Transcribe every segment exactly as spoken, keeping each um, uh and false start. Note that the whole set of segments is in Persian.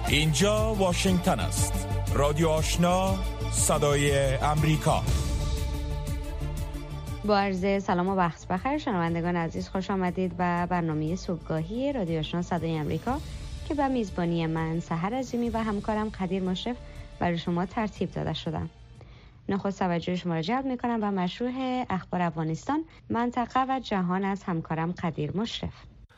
اینجا واشنگتن است. رادیو آشنا، صدای امریکا. با عرض سلام و وقت بخیر شنوندگان عزیز، خوش آمدید به برنامه صبحگاهی رادیو آشنا صدای امریکا که به میزبانی من سحر عظیمی و همکارم قدیر مشرف برای شما ترتیب داده شدم. نخست توجه شما را جلب می‌کنم به مشروع اخبار افغانستان، منطقه و جهان از همکارم قدیر مشرف.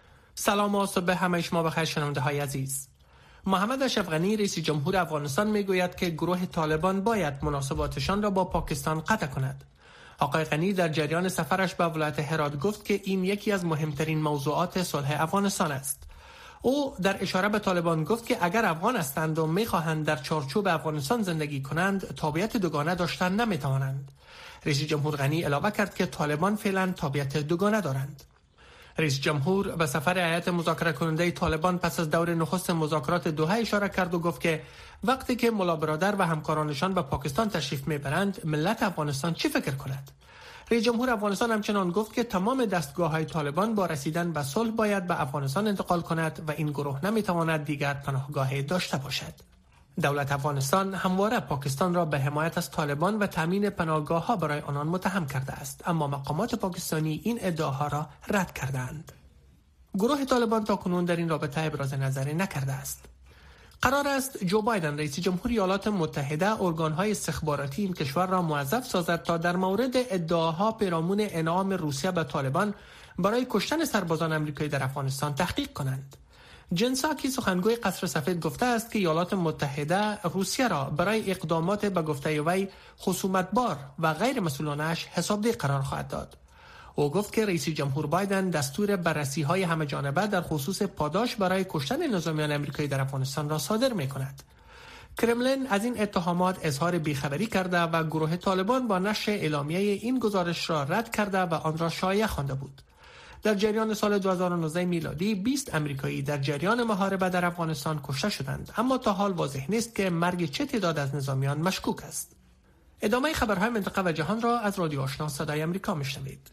سلام و صبح همه شما بخیر شنونده های عزیز. محمد اشرف غنی رئیس جمهور افغانستان میگوید که گروه طالبان باید مناسباتشان را با پاکستان قطع کند. آقای غنی در جریان سفرش به ولایت هرات گفت که این یکی از مهمترین موضوعات صلح افغانستان است. او در اشاره به طالبان گفت که اگر افغان هستند و میخواهند در چارچوب افغانستان زندگی کنند، تابعیت دوگانه داشتن نمیتوانند. رئیس جمهور غنی علاوه کرد که طالبان فعلا تابعیت دوگانه دارند. رئیس جمهور به سفر هیئت مذاکره کننده طالبان پس از دور نخست مذاکرات دوحه اشاره کرد و گفت که وقتی که ملا برادر و همکارانشان به پاکستان تشریف میبرند، ملت افغانستان چی فکر کند؟ رئیس جمهور افغانستان همچنان گفت که تمام دستگاه‌های طالبان با رسیدن به صلح باید به افغانستان انتقال کند و این گروه نمیتواند دیگر پناهگاهی داشته باشد. دولت افغانستان همواره پاکستان را به حمایت از طالبان و تامین پناهگاه‌ها برای آنان متهم کرده است، اما مقامات پاکستانی این ادعاها را رد کردند. گروه طالبان تاکنون در این رابطه ابراز نظری نکرده است. قرار است جو بایدن رئیس جمهور ایالات متحده ارگان‌های استخباراتی این کشور را موظف سازد تا در مورد ادعاها پیرامون انعام روسیه به طالبان برای کشتن سربازان آمریکایی در افغانستان تحقیق کنند. جن ساکی سخنگوی قصر سفید گفته است که ایالات متحده روسیه را برای اقدامات به گفته وی خصومتبار و غیر مسئولانش حسابدهی قرار خواهد داد. او گفت که رئیس جمهور بایدن دستور بررسی‌های همه جانبه در خصوص پاداش برای کشتن نظامیان آمریکایی در افغانستان را صادر می‌کند. کرملین از این اتهامات اظهار بیخبری کرده و گروه طالبان با نشر اعلامیه این گزارش را رد کرده و آن را شایعه خوانده بود. در جریان سال دو هزار و نوزده میلادی بیست آمریکایی در جریان محاربه در افغانستان کشته شدند، اما تا حال واضح نیست که مرگ چه تعداد از نظامیان مشکوک است. ادامه خبرهای منطقه و جهان را از رادیو آشنا صدای آمریکا میشنوید.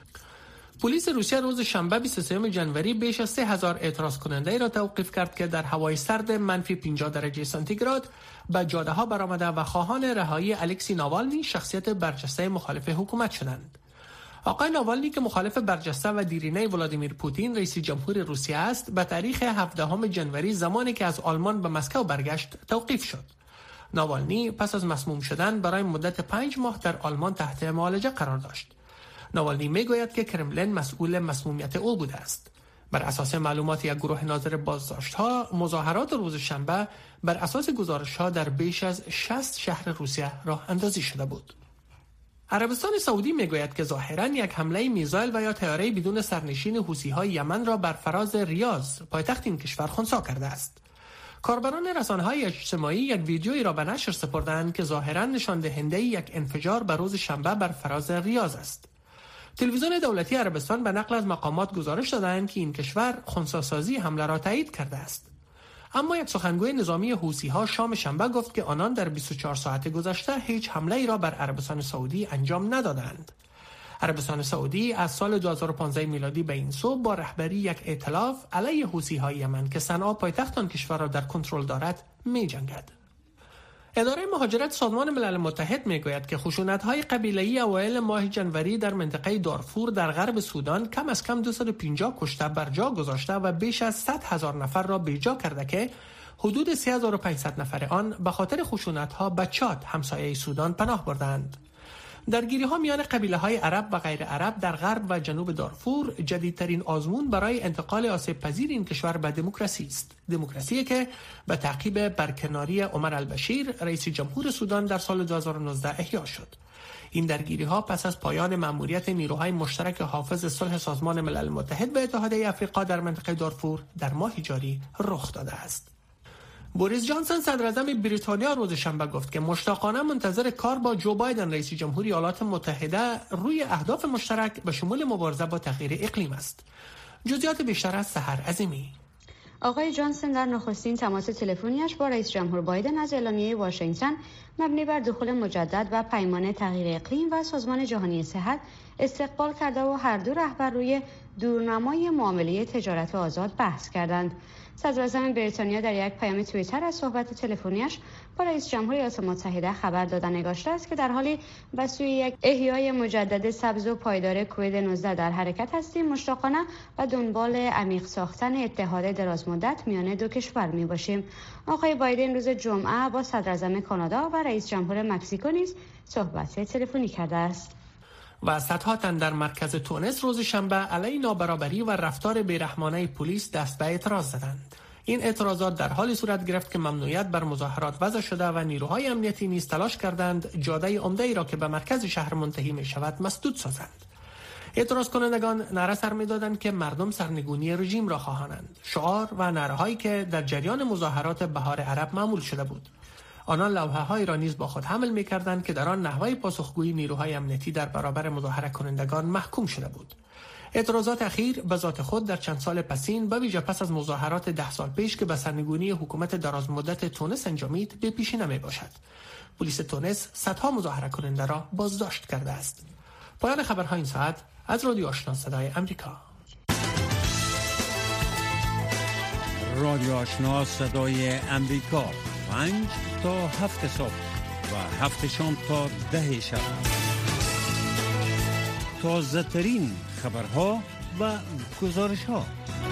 پلیس روسیه روز شنبه بیست و سوم ژانویه بیش از سه هزار اعتراض کننده را توقیف کرد که در هوای سرد منفی پنجاه درجه سانتیگراد به جاده ها برآمده و خواهان رهایی الکسی ناوالنی شخصیت برجسته مخالف حکومت شدند. آقای ناوالنی که مخالف برجسته و دیرینه ولادیمیر پوتین رئیس جمهور روسیه است، به تاریخ هفدهم ژانویه زمانی که از آلمان به مسکو برگشت توقیف شد. ناوالنی پس از مسموم شدن برای مدت پنج ماه در آلمان تحت معالجه قرار داشت. ناوالنی میگوید که کرملین مسئول مسمومیت او بوده است. بر اساس معلومات یک گروه ناظر بازداشت‌ها، مظاهرات روز شنبه بر اساس گزارش‌ها در بیش از شصت شهر روسیه راه اندازی شده بود. عربستان سعودی میگوید که ظاهراً یک حمله میزایل و یا طیاره بدون سرنشین حوثی‌های یمن را بر فراز ریاض، پایتخت این کشور، خنثی کرده است. کاربران رسانه‌های اجتماعی یک ویدیویی را به نشر سپردند که ظاهراً نشان دهنده یک انفجار بر روز شنبه بر فراز ریاض است. تلویزیون دولتی عربستان به نقل از مقامات گزارش دادند که این کشور خنثی‌سازی حمله را تایید کرده است. اما یک سخنگوی نظامی حوثی‌ها شام شنبه گفت که آنان در بیست و چهار ساعت گذشته هیچ حمله‌ای را بر عربستان سعودی انجام ندادند. عربستان سعودی از سال دو هزار و پانزده میلادی به این سو با رهبری یک ائتلاف علیه حوثی‌های یمن که صنعا پایتخت آن کشور را در کنترل دارد می‌جنگد. اداره مهاجرت سازمان ملل متحد میگوید که خشونت‌های قبیله‌ای اوایل ماه ژانویه در منطقه دارفور در غرب سودان کم از کم دویست و پنجاه کشته بر جا گذاشته و بیش از صد هزار نفر را بیجا کرده که حدود سه هزار و پانصد نفر آن به خاطر خشونت‌ها به چاد، همسایه سودان، پناه بردند. درگیری‌ها میان قبیله‌های عرب و غیر عرب در غرب و جنوب دارفور جدیدترین آزمون برای انتقال آسیب‌پذیر این کشور به دموکراسی است. دموکراسی که به تعقیب برکناری عمر البشیر رئیس جمهور سودان در سال دو هزار و نوزده احیا شد. این درگیری‌ها پس از پایان مأموریت نیروهای مشترک حافظ صلح سازمان ملل متحد به اتحادیه آفریقا در منطقه دارفور در ماه جاری رخ داده است. بوریس جانسون صدراعظم بریتانیا روز شنبه گفت که مشتاقانه منتظر کار با جو بایدن رئیس جمهور ایالات متحده روی اهداف مشترک به شمول مبارزه با تغییر اقلیم است. جزئیات بیشتر از سحر عظیمی. آقای جانسون در نخستین تماس تلفنیش با رئیس جمهور بایدن از اعلامیه واشنگتن مبنی بر دخول مجدد و پیمان تغییر اقلیم و سازمان جهانی صحت استقبال کرده و هر دو رهبر روی دورنمای معامله تجارت آزاد بحث کردند. صدراعظم بریتانیا در یک پیام توییتر از صحبت تلفنیش با رئیس جمهور ایالات متحده خبر داده نگاشته است که در حالی به سوی یک احیای مجدد سبز و پایدار کووید نوزده در حرکت هستیم، مشتاقانه و دنبال عمیق ساختن اتحاد درازمدت میان دو کشور می باشیم. آقای بایدن روز جمعه با صدراعظم کانادا و رئیس جمهور مکزیکو نیز صحبت تلفنی کرده است. و صدها تن در مرکز تونس روز شنبه علیه نابرابری و رفتار بیرحمانه پلیس دست به اعتراض زدند. این اعتراضات در حالی صورت گرفت که ممنوعیت بر مظاهرات وضع شده و نیروهای امنیتی نیز تلاش کردند جاده عمده‌ای را که به مرکز شهر منتهی می شود مسدود سازند. اعتراض کنندگان نعره سر می دادند که مردم سرنگونی رژیم را خواهانند، شعار و نعره‌هایی که در جریان مظاهرات بهار عرب معمول شده بود. آنان لوحه‌هایی را نیز با خود حمل می‌کردند که در آن نحوه پاسخگویی نیروهای امنیتی در برابر مظاهره کنندگان محکوم شده بود. اعتراضات اخیر به ذات خود در چند سال پسین به ویژه پس از مظاهرات ده سال پیش که به سرنگونی حکومت درازمدت تونس انجامید به پیشی نمی باشد. پلیس تونس صدها مظاهره کننده را بازداشت کرده است. پایان خبرهای این ساعت از رادیو آشنا صدای امریکا. رادیو آشنا صدای امریکا، پنج تا هفت صبح و هفت شام تا ده شب. تازه ترین خبرها و گزارش ها.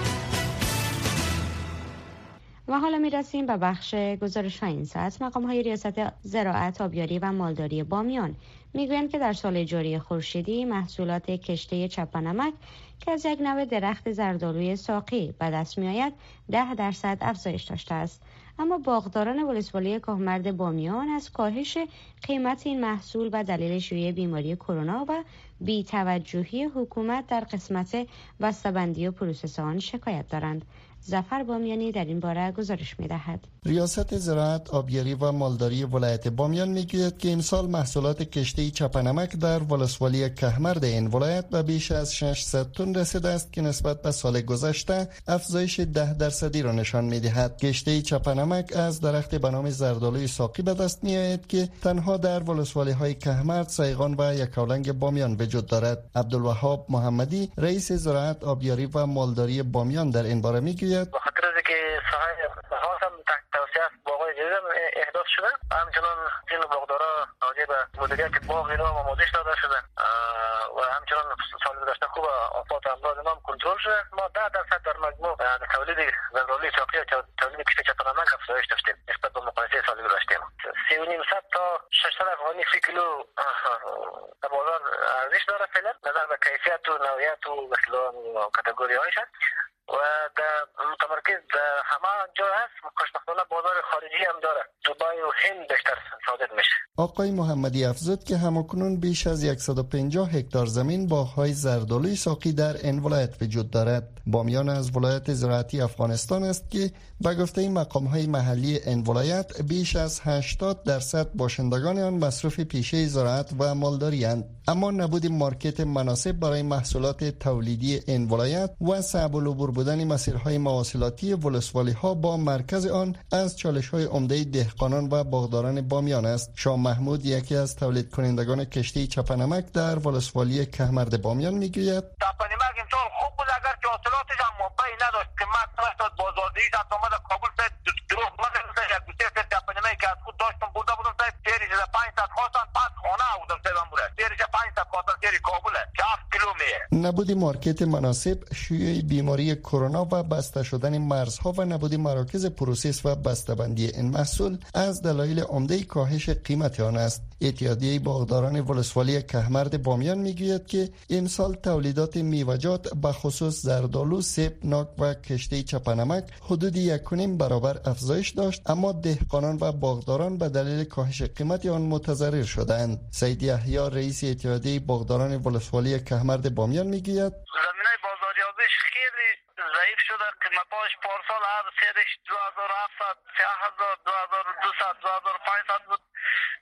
و حالا می رسیم به بخش گزارش های این ساعت. مقام های ریاست زراعت، آبیاری و مالداری بامیان میگویند که در سال جاری خورشیدی محصولات کشته چپانمک که از یک نوع درخت زردآلوی ساقی به دست می آید ده درصد افزایش داشته است. اما باغداران ولسوالی کهمرد بامیان از کاهش قیمت این محصول به دلیل شیوع بیماری کرونا و بی‌توجهی حکومت در قسمت بسته‌بندی و پروسس آن شکایت دارند. ظفر بامیانی در این باره گزارش می‌دهد. ریاست زراعت، آبیاری و مالداری ولایت بامیان میگوید که امسال محصولات کشته چپانمک در ولسوالی کهمرد این ولایت به بیش از ششصد تن رسیده است که نسبت به سال گذشته افزایش ده درصدی را نشان می‌دهد. کشته چپانمک از درخت به نام زردآلوی ساقی به دست می‌آید که تنها در ولسوالی‌های کهمرد، سیغان و یکاولنگ بامیان وجود دارد. عبدالوهاب محمدی، رئیس زراعت، آبیاری و مالداری بامیان در این باره میگوید به خاطر از اینکه ساحه خاص هم تحت توسعه باغ‌های جدید احداث شده، همچنان این باغدارا راجع به مدیریت باغ اینا آموزش داده شدن و همچنان سال گذشته خوب آفات امراض نام کنترل شده. ما ده درصد در مجموع تولید زردآلوی ساقی و تولید کشته چپانمک افزایش داشتیم نسبت به مقایسه سال گذشته. سی و نیم صد تا ششصد افغانی فی کیلو در بازار ارزش داره فعلا نظر به کیفیت و نوعیت و مثلا کاتگوری هایش و در متمرکز در همه جا هست. خوشبختانه بازار خارجی هم داره، دبی و هند بیشتر صادر میشه. آقای محمدی افزود که همکنون بیش از صد و پنجاه هکتار زمین باغ‌های زردآلوی ساقی در این ولایت وجود دارد. بامیان از ولایت زراعتی افغانستان است که به گفته مقام‌های محلی این ولایت بیش از هشتاد درصد باشندگان آن مصرف پیشه زراعت و مالداری اند. اما نبود مارکت مناسب برای محصولات تولیدی این ولایت و صعب العبور بودن مسیرهای مواصلاتی ولسوالی‌ها با مرکز آن از چالش‌های عمده دهقانان و باغداران بامیان است. شاه محمود، یکی از تولید کنندگان کشته چپانمک در ولسوالی کهمرد بامیان میگوید چپانمک امسال خوب بود اگر که حاصلاتش هم موقعی نداشت که قیمت داشت بازاردهیش حتی اومد کابل سه دروغ مدرسه یک دوسته سه چپانمک که از خود داشتم بوده بودم سه تیریش ده پانصد خواستن پس خانه بودم سه من بوده تیریش پانصد خواستن تیری کابله که هفت کیلو میه. نبود مارکت مناسب، شیوع بیماری کرونا و بسته شدن مرزها و نبود مراکز پروسس و بسته‌بندی این محصول از دلایل عمده کاهش قیمت آن است. اتحادیه باغداران ولسوالی کهمرد بامیان میگوید که امسال تولیدات میوه‌جات به خصوص زردآلو، سیب، ناک و کشته چپانمک حدود یک و نیم برابر افزایش داشت، اما دهقانان و باغداران به دلیل کاهش قیمت آن متضرر شدند. سید یحیی، رئیس اتحادیه باغداران ولسوالی کهمرد بامیان میگوید زمینه بازاریابیش خیلی ضعیف شده. قیمتاش پارسال هر سیرش دو هزار و هفتصد، سه هزار، دو هزار و دویست، دو هزار و پانصد بود.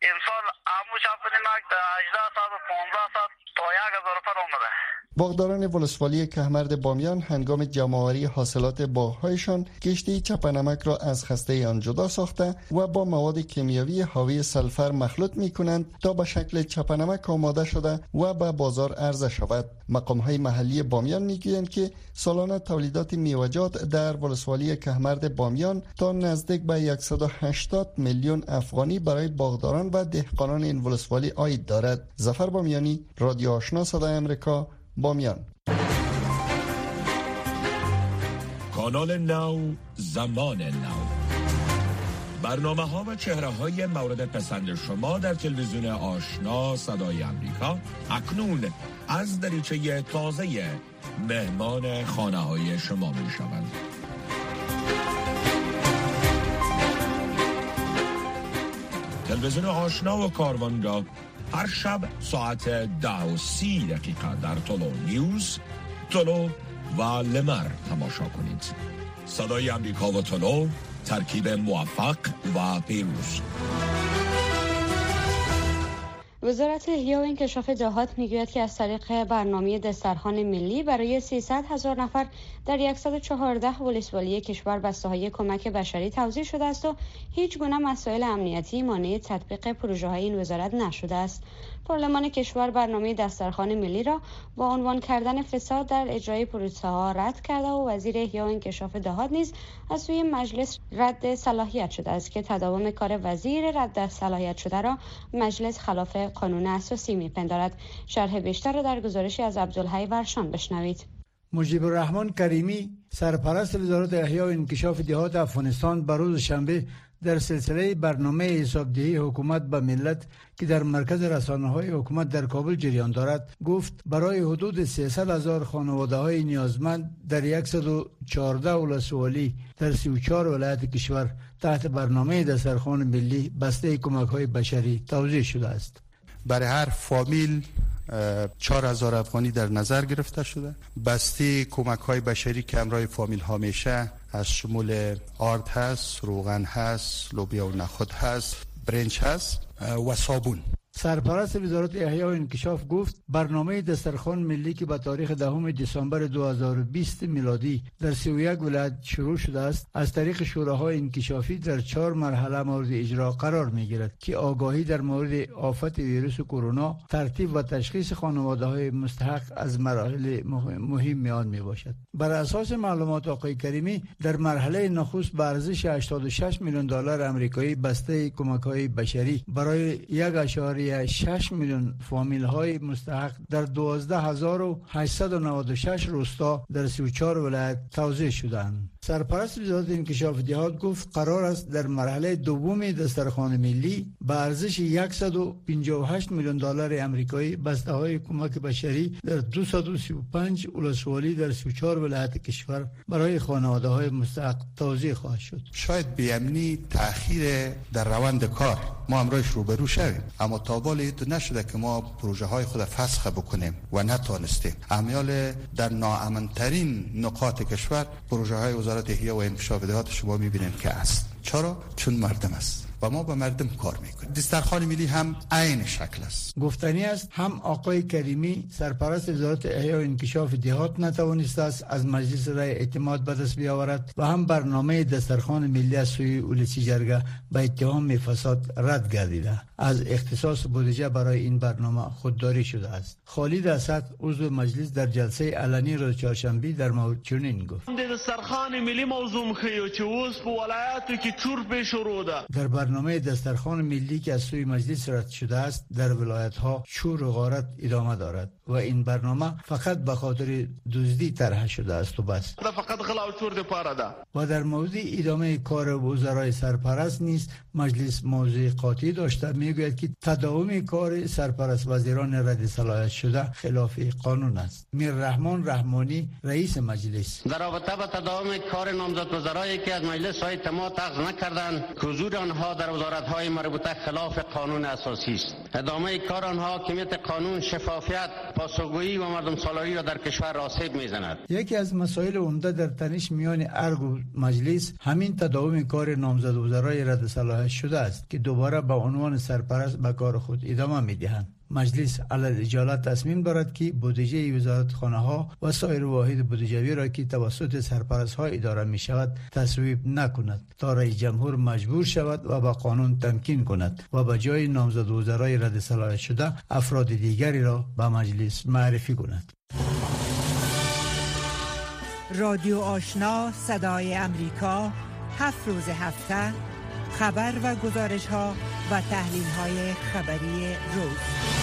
امسال همو شب نمک در هجده ساعت و پانزده ساعت تا یک هزار روپیه آمده. باغداران ولسوالی کهمرد بامیان هنگام جمع‌آوری حاصلات باغ‌هایشان کشتی چپنمک را از خسته آن جدا ساخته و با مواد کیمیایی حاوی سلفر مخلوط می‌کنند تا به شکل چپنمک آماده شده و به بازار عرضه شود. مقام‌های محلی بامیان می‌گویند که سالانه تولیدات میوه‌جات در ولسوالی کهمرد بامیان تا نزدیک به صد و هشتاد میلیون افغانی برای باغداران و دهقانان این ولسوالی عاید دارد. ظفر بامیانی، رادیو آشنا صدای آمریکا، بامیان. کانال نو، زمان نو، برنامه ها و چهره های مورد پسند شما در تلویزیون آشنا صدای آمریکا اکنون از دریچه تازه مهمان خانه های شما می شوند. تلویزیون آشنا و کاروانگاه هر شب ساعت ده و سی دقیقه در طلو نیوز، طلو و لمر تماشا کنید. صدای امریکا و طلو، ترکیب موفق و پیروز. وزارت احیا و انکشاف دهات میگوید که از طریق برنامه دسترخوان ملی برای سیصد هزار نفر در صد و چهارده ولسوالی کشور بسته‌های کمک بشری توزیع شده است و هیچ گونه مسائل امنیتی مانع تطبیق پروژه‌های این وزارت نشده است. پارلمان کشور برنامه دسترخوان ملی را با عنوان کردن فساد در اجرای پروژه‌ها رد کرده و وزیر احیا و انکشاف دهات نیز از سوی مجلس رد صلاحیت شده است که تداوم کار وزیر رد صلاحیت شده را مجلس خلاف قانون اساسی می‌پندارد. شرح بیشتر را در گزارشی از عبدالحی ورشان بشنوید. مجیب الرحمن کریمی، سرپرست وزارت احیا و انکشاف دهات افغانستان، به روز شنبه در سلسله برنامه حسابدهی حکومت به ملت که در مرکز رسانه‌های حکومت در کابل جریان دارد گفت برای حدود سیصد هزار خانواده‌های نیازمند در صد و چهارده ولسوالی در سی و چهار ولایت کشور تحت برنامه دسترخوان ملی بسته کمک‌های بشری توزیع شده است. برای هر فامیل چهار هزار افغانی در نظر گرفته شده. بسته کمک های بشری که همراه فامیل ها میشه از شمول آرد هست، روغن هست، لوبیا و نخود هست، برنج هست و صابون. سرپرست وزارت احیا و انکشاف گفت برنامه دسترخوان ملی که به تاریخ دهم دسامبر دو هزار و بیست میلادی در سی و یک ولایت شروع شده است از طریق شوراهای انکشافی در چهار مرحله مورد اجرا قرار میگیرد که آگاهی در مورد آفت ویروس کرونا، ترتیب و تشخیص خانواده‌های مستحق از مراحل مهم میان می باشد. بر اساس معلومات آقای کریمی در مرحله نخست به ارزش هشتاد و شش میلیون دلار آمریکایی بسته کمک‌های بشری برای یک اشاره شش میلیون فامیل های مستحق در دوازده هزار و هشتصد و نود و شش روستا در سی و چهار ولایت توزیع شدند. سرپرست وزارت انکشاف دهات گفت قرار است در مرحله دوم دسترخوان ملی به ارزش صد و پنجاه و هشت میلیون دلار آمریکایی بسته های کمک بشری در دویست و سی و پنج ولسوالی در سی و چهار ولایت کشور برای خانواده های مستحق توزیع خواهد شد. شاید بی‌امنی تأخیر در روند کار ما امروز روبرو شویم، اما تا بالا نشده که ما پروژه های خود فسخ بکنیم و نتوانستیم. امیال در ناامن‌ترین نقاط کشور پروژه های وزارت احیا و انکشاف دهات شما می‌بینید که است. چرا؟ چون مردم است و ما با مردم کار میکنیم. دسترخوان ملی هم عین شکل است. گفتنی است هم آقای کریمی سرپرست وزارت احیا و انکشاف دهات نتوانسته است از مجلس رای اعتماد به دست بیاورد و هم برنامه دسترخوان ملی از سوی اولسی جرگه به اتهام فساد رد گردیده. از اختصاص بودجه برای این برنامه خودداری شده است. خالد اسد عضو مجلس در جلسه علنی روز چهارشنبه در مورد چنین گفت: دسترخوان ملی موضوع مخیو چې اوس په ولایاتو کې چور به شروع ده. در برنامه دسترخوان ملی که از سوی مجلس رد شده است در ولایت ها چور و غارت ادامه دارد و این برنامه فقط به خاطر دزدی طرح شده است و بس. فقط غلا و چور لپاره ده. و در موضوع ادامه کار وزرای سرپرست نیز مجلس موضوع قاطع داشته، میگوید که تداوم کار سرپرست وزیران رد صلاحیت شده خلاف قانون است. میر رحمان رحمانی رئیس مجلس در رابطه با تداوم کار نامزد وزرایی که از مجلس های اعتماد اخذ نکردند، حضور آنها در وزارت‌های مربوطه خلاف قانون اساسی است. ادامه کار آنها حاکمیت قانون، شفافیت، پاسخگویی و مردم سالاری را در کشور آسیب میزند. یکی از مسائل عمده در تنش میان ارگ و مجلس همین تداوم کار نامزد وزرای رد صلاحیت شده است که دوباره به عنوان سرپرست به کار خود ادامه میدهند. مجلس علیه اجالت تصمیم دارد که بودجه وزارتخانه ها و سایر واحد بودجوی را که توسط سرپرست ها اداره می شود تصویب نکند تا رئیس جمهور مجبور شود و با قانون تمکین کند و به جای نامزد وزرای رد صلاحیت شده افراد دیگری را به مجلس معرفی کند. رادیو آشنا صدای امریکا، هفت روز هفته، خبر و گزارش ها و تحلیل های خبری روز.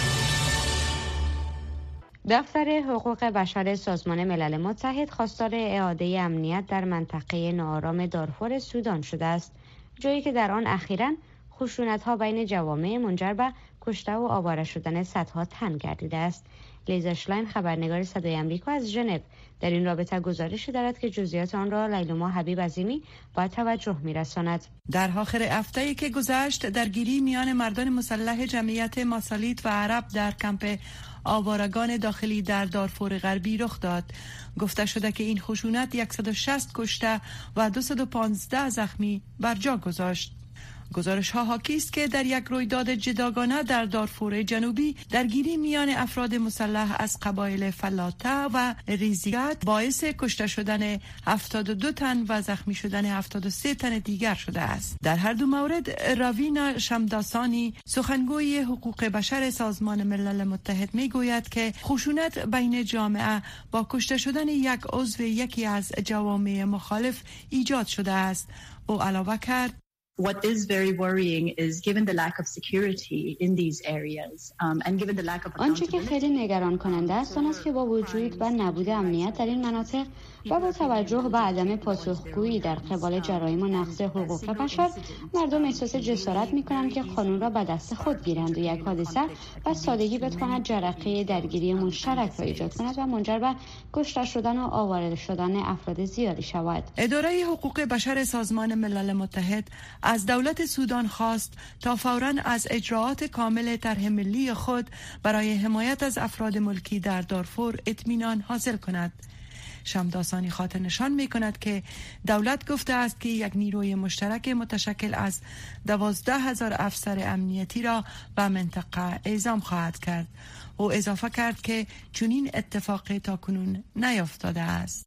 دفتر حقوق بشر سازمان ملل متحد خواستار اعاده امنیت در منطقه ناآرام دارفور سودان شده است، جایی که در آن اخیراً خشونت‌ها بین جوامع منجر به کشته و آواره شدن صدها تن گردیده است. لیزا شلاین، خبرنگار صدای آمریکا از ژنو، در این رابطه گزارشی دارد که جزئیات آن را لیلوما حبیب عظیمی با توجه می‌رساند. در آخر هفته‌ای که گذشت درگیری میان مردان مسلح جمعیت ماسالیت و عرب در کمپ آوارگان داخلی در دارفور غربی رخ داد. گفته شده که این خشونت صد و شصت کشته و دویست و پانزده زخمی بر جا گذاشت. گزارش ها حاکی است که در یک رویداد جداگانه در دارفور جنوبی درگیری میان افراد مسلح از قبایل فلاته و ریزیت باعث کشته شدن هفتاد و دو تن و زخمی شدن هفتاد و سه تن دیگر شده است. در هر دو مورد راوینا شمداسانی، سخنگوی حقوق بشر سازمان ملل متحد، می گوید که خشونت بین جامعه با کشته شدن یک عضو یکی از جوامع مخالف ایجاد شده است. او علاوه کرد: What is very worrying is given the lack of security in these areas um, and given the lack of آنچه که خیلی نگران کننده است آن است که با وجود و نبود امنیت در این مناطق و با توجه به عدم پاسخگویی در قبال جرایم و نقض حقوق بشر، مردم احساس جسارت می‌کنند که قانون را به دست خود گیرند و یک حادثه و سادگی بتواند جرقه درگیری مشترک را ایجاد کند و منجر به کشته شدن و آواره شدن افراد زیادی شود. اداره حقوق بشر سازمان ملل متحد از دولت سودان خواست تا فوراً از اجراعات کامل طرح ملی خود برای حمایت از افراد ملکی در دارفور اطمینان حاصل کند. شمداسانی خاطر نشان می کند که دولت گفته است که یک نیروی مشترک متشکل از دوازده هزار افسر امنیتی را به منطقه اعزام خواهد کرد. او اضافه کرد که چنین اتفاقی تاکنون نیفتاده است.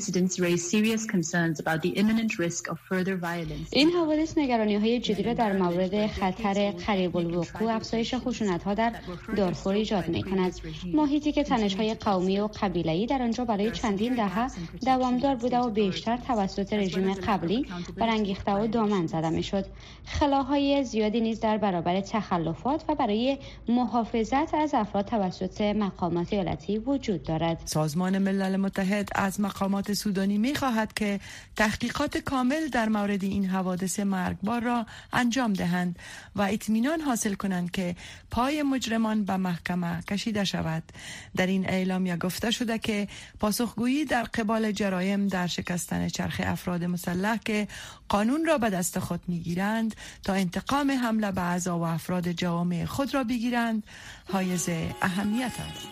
این حوادث نگرانی‌های جدی را در مورد خطر قریب الوقوع افزایش خشونت‌ها در دارفور ایجاد می‌کند. محیطی که تنش‌های قومی و قبیله‌ای در آنجا برای چندین دهه دوامدار بوده و بیشتر توسط رژیم قبلی برانگیخته و دامن زده می‌شد. خلاهای زیادی نیز در برابر تخلفات و برای محافظت از افراد توسط مقامات ایالتی وجود دارد. سازمان ملل متحد از مقامات سودانی می خواهد که تحقیقات کامل در مورد این حوادث مرگبار را انجام دهند و اطمینان حاصل کنند که پای مجرمان به محکمه کشیده شود. در این اعلامیه گفته شده که پاسخگویی در قبال جرایم در شکستن چرخ افراد مسلح که قانون را به دست خود میگیرند تا انتقام حمله به اعضا و افراد جوامع خود را بگیرند حائز اهمیت است.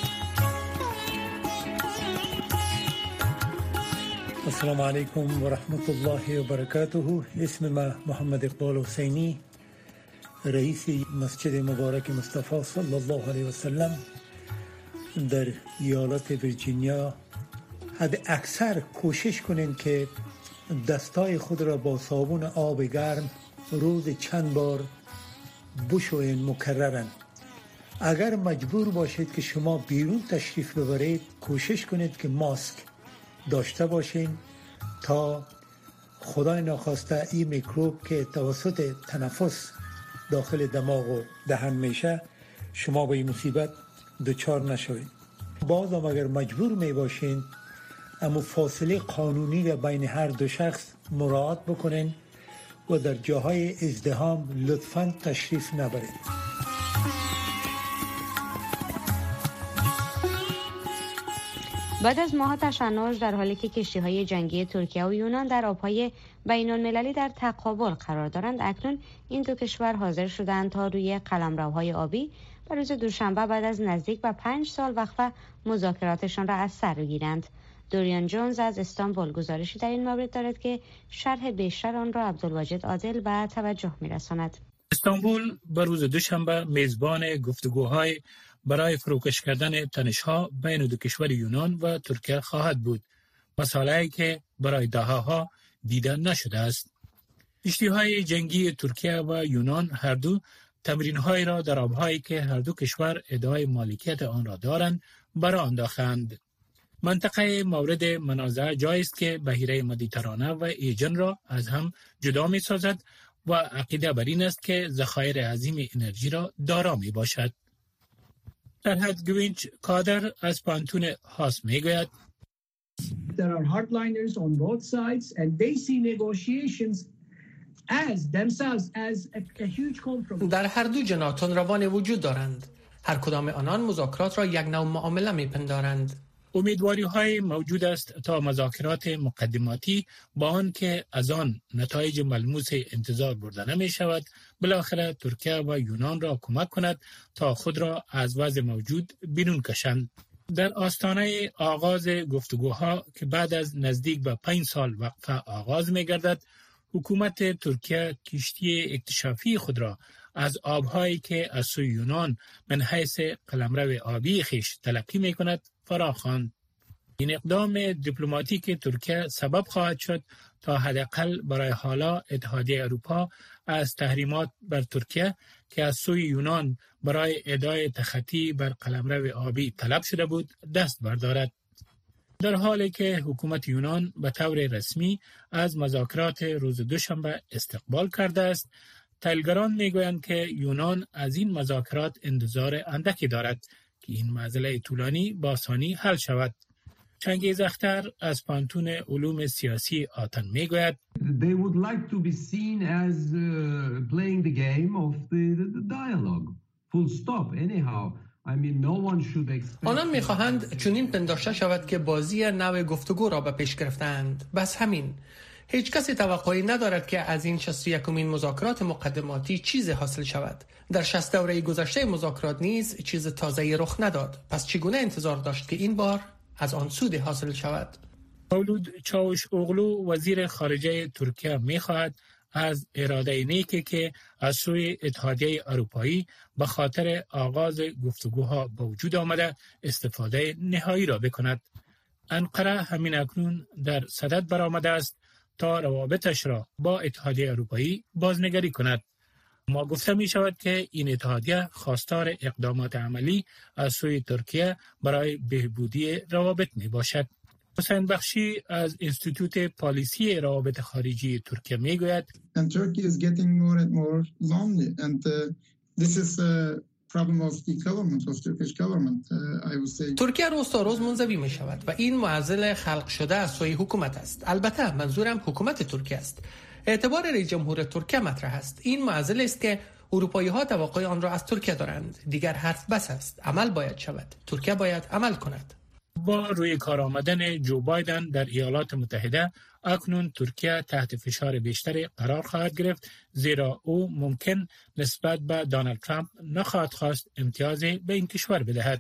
السلام علیکم و رحمت الله و برکاته. اسم ما محمد اقبال حسینی، رئیس مسجد مبارک مصطفی صلی الله علیه و سلم در ایالت ویرجینیا. حد اکثر کوشش کنین که دستای خود را با صابون آب گرم روز چند بار بشوین مکررن. اگر مجبور باشید که شما بیرون تشریف ببرید، کوشش کنید که ماسک داشته باشین تا خدای ناخواسته این میکروب که توسط تنفس داخل دماغ و دهن میشه شما به این مصیبت دچار نشوید. باز هم اگر مجبور می باشین اما فاصله قانونی را بین هر دو شخص مراعات بکنین و در جاهای ازدحام لطفاً تشریف نبرید. بعد از ماه‌ها تشنج در حالی که کشتی‌های جنگی ترکیه و یونان در آب‌های بین‌المللی در تقابل قرار دارند، اکنون این دو کشور حاضر شدند تا روی قلمروهای آبی و روز دوشنبه بعد از نزدیک به پنج سال وقفه مذاکراتشان را از سر گیرند. دوریان جونز از استانبول گزارشی در این مورد دارد که شرح بیشتر آن را عبدالواجد عادل به توجه می‌رساند. استانبول به روز دوشنبه میزبان گفتگوهای برای فروکش کردن تنش‌ها بین دو کشور یونان و ترکیه خواهد بود، مسائلی که برای دهه‌ها دیده نشده است. کشتی‌های جنگی ترکیه و یونان هر دو تمرین‌های را در آب‌هایی که هر دو کشور ادعای مالکیت آن را دارند برآ انداختند. منطقه مورد منازعه جایی است که بحیره مدیترانه و ایجن را از هم جدا می‌سازد و عقیده بر این است که ذخایر عظیم انرژی را دارا می‌باشد. فرهاد گوینچ کادر از پانتون هاس میگوید There are hardliners on both sides and they see negotiations as themselves as a, a huge compromise. در هر دو جناحان روان وجود دارند. هر کدام آنان مذاکرات را یک نوع معامله میپندارند. امیدواری های موجود است تا مذاکرات مقدماتی با آن که از آن نتایج ملموس انتظار برده نمی شود بالاخره ترکیه و یونان را کمک کند تا خود را از وضع موجود بیرون کشند. در آستانه آغاز گفتگوها که بعد از نزدیک به پنج سال وقفه آغاز می گردد، حکومت ترکیه کشتی اکتشافی خود را از آبهایی که از سوی یونان من حیث قلمرو آبی خیش تلقی می کند فراخواند. این اقدام دیپلماتیک ترکیه سبب خواهد شد تا حداقل برای حالا اتحادیه اروپا از تحریمات بر ترکیه که از سوی یونان برای ادای تخطی بر قلمرو آبی طلب شده بود دست بردارد. در حالی که حکومت یونان به طور رسمی از مذاکرات روز دوشنبه استقبال کرده است، تحلیلگران میگویند که یونان از این مذاکرات انتظار اندکی دارد که این معضله طولانی با آسانی حل شود. چنگیز اختر از پانتون علوم سیاسی آتن میگوید They would like to be seen as uh, playing the game of the, the, the dialogue. Full stop. Anyhow, I mean no one should expect. آنان میخواهند چنین پنداشته شود که بازی نوع گفتگو را به پیش گرفتند. بس همین. هیچ کسی توقعی ندارد که از این شصت و یکمین مذاکرات مقدماتی چیزی حاصل شود. در شصت دوره گذشته مذاکرات نیز چیز تازه‌ای رخ نداد. پس چگونه انتظار داشت که این بار از آن سودی حاصل شود؟ مولود چاوش اوغلو وزیر خارجه ترکیه می‌خواهد از اراده نیکی که از سوی اتحادیه اروپایی به خاطر آغاز گفتگوها با وجود آمده استفاده نهایی را بکند. انقره همین اکنون در صدد برآمده است تا روابطش را با اتحادیه اروپایی بازنگری کند. ما گفته می شود که این اتحادیه خواستار اقدامات عملی از سوی ترکیه برای بهبودی روابط می باشد. حسین بخشی از انستیتوت پالیسی روابط خارجی ترکیه می گوید And Turkey is getting more and more lonely and uh, this is a problem of the government of Turkish government uh, I would say. ترکیه روز تا روز منزوی می شود و این معضل خلق شده از سوی حکومت است. البته منظورم حکومت ترکیه است. اعتبار رئیس جمهور ترکیه مطرح است. این معضل است که اروپایی ها توقع آن را از ترکیه دارند. دیگر حرف بس است. عمل باید شود. ترکیه باید عمل کند. با روی کار آمدن جو بایدن در ایالات متحده اکنون ترکیه تحت فشار بیشتری قرار خواهد گرفت زیرا او ممکن نسبت به دونالد ترامپ نخواهد خواست امتیازی به این کشور بدهد.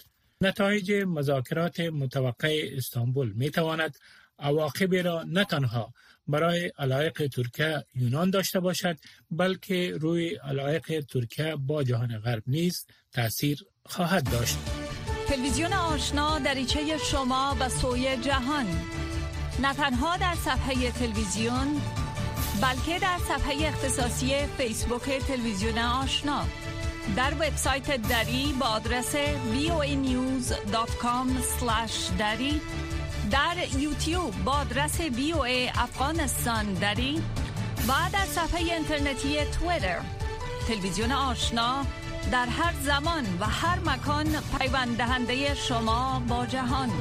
نتایج مذاکرات متوقع استانبول می تواند عواقبی را نه تنها برای علایق ترکیه یونان داشته باشد بلکه روی علایق ترکیه با جهان غرب نیز تأثیر خواهد داشت. تلویزیون آشنا دریچه شما به سوی جهان، نه تنها در صفحه تلویزیون بلکه در صفحه اختصاصی فیسبوک تلویزیون آشنا، در وبسایت دری با آدرس وی او ای نیوز دات کام اسلش دری، در یوتیوب با آدرس وی او ای افغانستان دری و در صفحه اینترنتی توییتر. تلویزیون آشنا در هر زمان و هر مکان پیوند دهنده شما با جهان.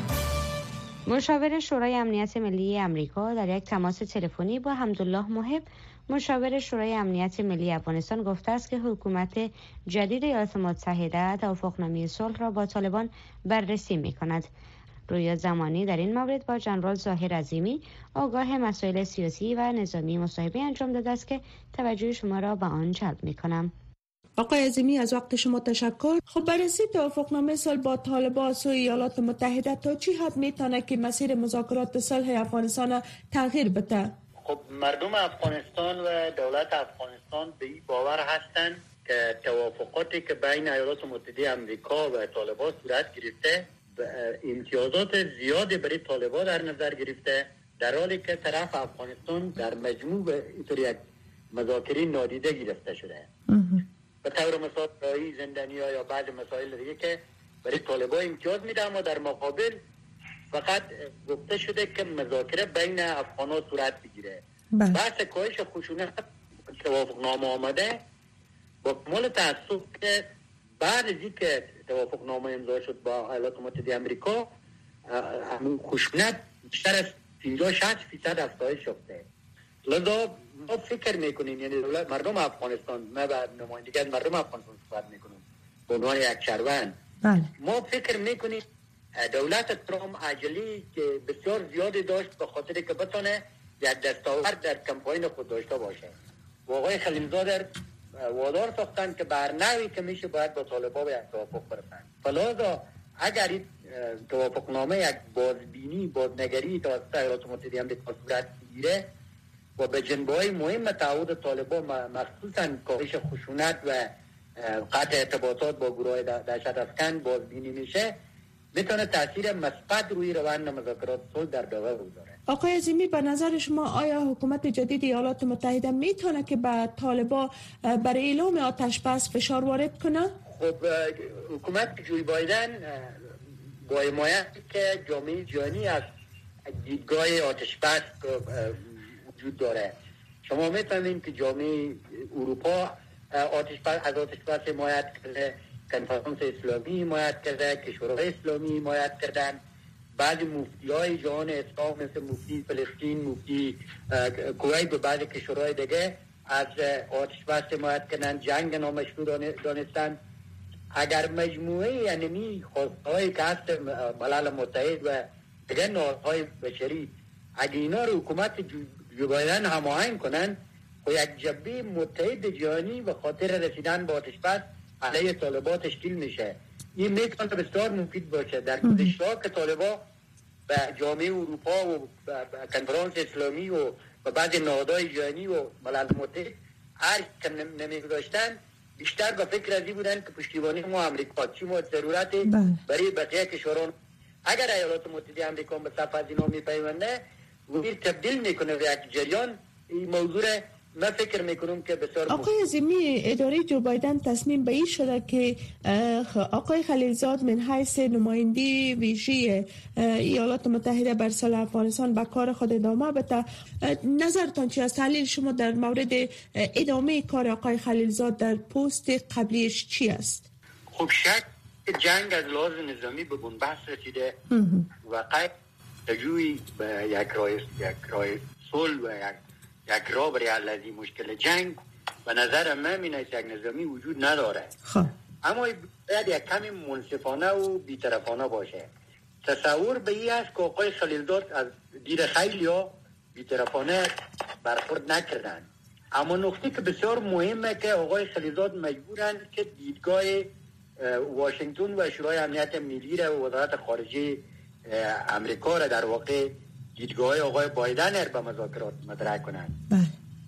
مشاور شورای امنیت ملی امریکا در یک تماس تلفنی با حمدالله محب، مشاور شورای امنیت ملی افغانستان، گفته است که حکومت جدید ایالات متحده توافقنامه صلح را با طالبان بررسی می‌کند. رویا زمانی در این مورد با جنرال ظاهر عظیمی آگاه مسائل سیاسی و نظامی مصاحبه انجام داده است که توجه شما را به آن جلب می‌کنم. آقای عظیمی از وقت شما تشکر. خب بررسی توافقنامه صلح با طالبان سوی ایالات متحده تا چی حد میتونه که مسیر مذاکرات صلح افغانستان تغییر بده؟ خب مردم افغانستان و دولت افغانستان به این باور هستند که توافقاتی که بین ایالات متحده آمریکا و طالبان صورت گرفته امتیازات زیادی برای طالبان در نظر گرفته، در حالی که طرف افغانستان در مجموع به اینطور یک مذاکره نادیده گرفته شده. به طور مثال رایی زندانی‌ها یا بعض مسائل دیگه که برای طالبان امتیاز میده، اما در مقابل فقط گفته شده که مذاکره بین افغان‌ها صورت بگیره. بحث کاهش خشونت توافقنامه آمده با کمال تأسف که بعد از اینکه توافقنامه امضا شد با ایالات متحده آمریکا خشونت بیشتر از پنجاه شصت فیصد افزایش یافته. لذا ما فکر میکنیم، یعنی دولت مردم افغانستان، ما بعد نمایندگی از مردم افغانستان صحبت میکنیم به عنوان یک شهروند، ما فکر میکنیم دولت ترامپ عجلی که بسیار زیادی داشت به خاطر که بتونه یک دستاورد در کمپاین خود داشته باشه. و آقای خلیلزاده وادار ساختن که بر نوعی که میشه باید با طالبان به یک توافق برسن. فلذا اگر این توافقنامه یک بازبینی بازنگری توسط ایالات متحده آمریکا صورت بگیره و به جنبه‌های مهم تعهد طالبان مخصوصاً کاهش خشونت و قطع ارتباطات با گروه دهشت افکن بازبینی میشه، میتونه تاثیر مثبت روی روند مذاکرات صلح در داور بگذاره. آقای عظیمی، به نظر شما آیا حکومت جدید ایالات متحده میتونه که به طالبان برای اعلام آتش بس فشار وارد کنه؟ خب حکومت جوی بایدن با حمایت که جامعه جهانی از دیدگاه آتش بس وجود داره، شما میتونید که جامعه اروپا آتش بس از آتش بس حمایت کرده، کنفرانس اسلامی حمایت کرده، کشورهای اسلامی حمایت کردن، بعضی مفتی‌های جهان اسلام مثل مفتی فلسطین، مفتی کویت و بعضی کشورهای دیگه از آتش بس حمایت کردن، جنگ نامشروع دانستن. اگر مجموعه یعنی خواسته‌های که هست ملل متحد و دیگه نهادهای بشری اگر اینا رو حکومت جو بایدن هماهنگ کنن و یک جبهه متحد جهانی به خاطر رسیدن به آتش بس علیه طالبان تشکیل میشه، این میتونه بسیار مفید باشه. در گذشته که طالبان به جامعه اروپا و کنفرانس اسلامی و به بعض نهادهای جهانی و ملل متحد هر که نمیگذاشتن، بیشتر به فکر ازی بودن که پشتیبانی ما امریکا چی ما ضرورت برای بقیه کشوران. اگر ایالات متحده آمریکا به صف از اینا میپیونده و تبدیل میکنه به یک جریان، این موضوع من فکر میکنم که بسیار آقای عظیمی، اداره جو بایدن تصمیم به این شده که آقای خلیلزاد من حیث نمایندی ویژه ایالات متحده بر صلح افغانستان به کار خود ادامه بده. نظرتان چی است؟ تحلیل شما در مورد ادامه کار آقای خلیلزاد در پست قبلیش چی است؟ خب شک جنگ از لحاظ نظامی به بنبست رسیده و قید تجوی به یک راه یک راه صلح و یک یک راه برای حل از این مشکل جنگ به نظر من این یک نظامی وجود نداره. خب اما باید یک کمی منصفانه و بی‌طرفانه باشه. تصور به این است که آقای خلیلزاد از دید خیلی ها بی‌طرفانه برخورد نکردن، اما نکته که بسیار مهمه که آقای خلیلزاد مجبورن که دیدگاه واشنگتن و شورای امنیت ملی را و وزارت خارجه امریکا را در واقع دیدگاه آقای بایدن را به مذاکرات مطرح کنند. بله.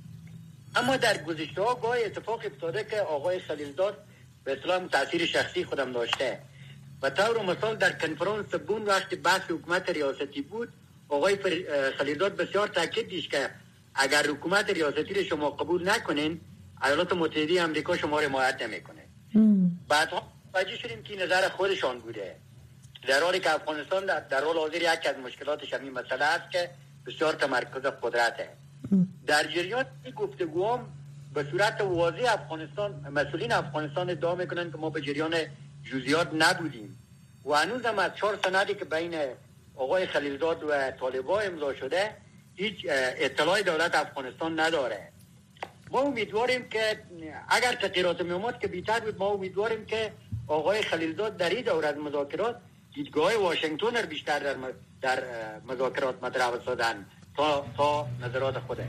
اما در گذشته ها گاهی اتفاق افتاده که آقای خلیلزاد به اصطلاح تاثیر شخصی خودم داشته. و طور مثال در کنفرانس بون وقتی بحث حکومت ریاستی بود، آقای خلیلزاد بسیار تاکید داشت که اگر حکومت ریاستی را شما قبول نکنین، ایالات متحده آمریکا شما را حمایت نمیکنه. بعدها متوجه شدیم که نظر خودشان بوده، در حالی که افغانستان در, در حال حاضر یکی از مشکلاتش همین مسئله است که بسیار تمرکز قدرته. در جریان این گفتگوام به صورت واضح افغانستان مسئولین افغانستان ادعا میکنن که ما به جریان جزئیات نبودیم و هنوز هم از چهار سندی که بین آقای خلیلزاد و طالبان امضا شده هیچ اطلاعی دولت افغانستان نداره. ما امیدواریم که اگر تغییرات میامد که بیشتر بود، ما امیدواریم که آقای خلیلزاد در این دوره از مذاکرات دیدگاه واشنگتن را بیشتر در در مذاکرات مطرح سازن تا تا نظرات خوده.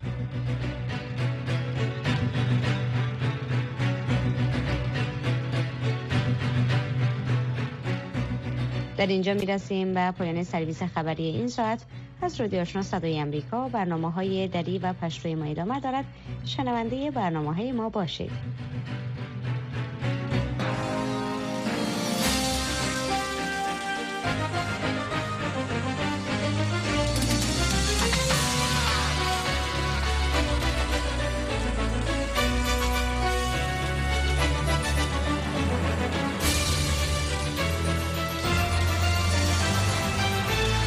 در اینجا میرسیم به پایان سرویس خبری این ساعت از رادیو آشنا صدای امریکا. برنامه‌های دری و پشتوی ما ادامه دارد. شنونده برنامه‌های ما باشید.